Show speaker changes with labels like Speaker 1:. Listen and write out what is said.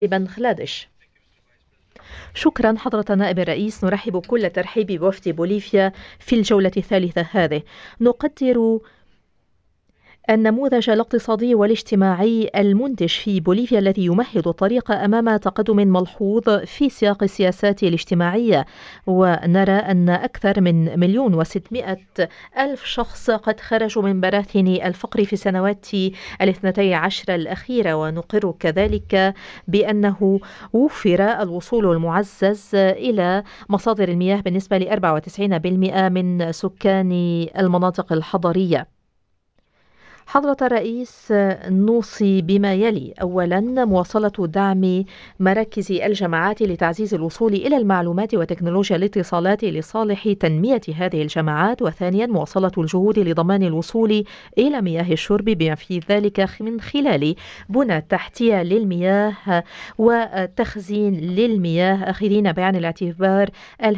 Speaker 1: بنغلاديش. شكرا حضرة نائب الرئيس، نرحب كل الترحيب بوفد بوليفيا في الجولة الثالثة هذه. نقدر النموذج الاقتصادي والاجتماعي المنتج في بوليفيا الذي يمهد الطريق أمام تقدم ملحوظ في سياق السياسات الاجتماعية، ونرى أن أكثر من 1,600,000 شخص قد خرجوا من براثن الفقر في السنوات 12 الأخيرة، ونقر كذلك بأنه وفر الوصول المعزز إلى مصادر المياه بالنسبة ل 94% من سكان المناطق الحضرية. حضرة الرئيس، نوصي بما يلي: أولا، مواصلة دعم مراكز الجامعات لتعزيز الوصول إلى المعلومات وتكنولوجيا الاتصالات لصالح تنمية هذه الجامعات. وثانيا، مواصلة الجهود لضمان الوصول إلى مياه الشرب بما في ذلك من خلال بنى تحتية للمياه وتخزين للمياه، أخذين بعين الاعتبار